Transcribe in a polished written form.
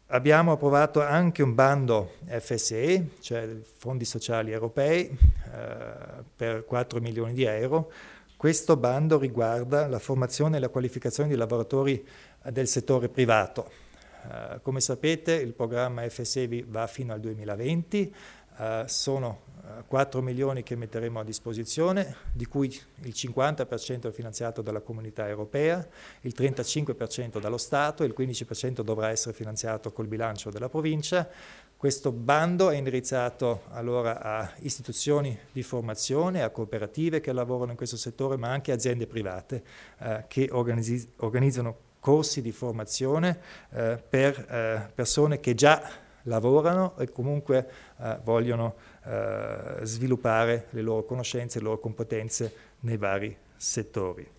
Abbiamo approvato anche un bando FSE, cioè Fondi Sociali Europei, per 4 milioni di euro. Questo bando riguarda la formazione e la qualificazione di lavoratori del settore privato. Come sapete, il programma FSE va fino al 2020, sono 4 milioni che metteremo a disposizione, di cui il 50% è finanziato dalla Comunità Europea, il 35% dallo Stato e il 15% dovrà essere finanziato col bilancio della provincia. Questo bando è indirizzato allora a istituzioni di formazione, a cooperative che lavorano in questo settore, ma anche aziende private che organizzano corsi di formazione per persone che già lavorano e comunque vogliono sviluppare le loro conoscenze, le loro competenze nei vari settori.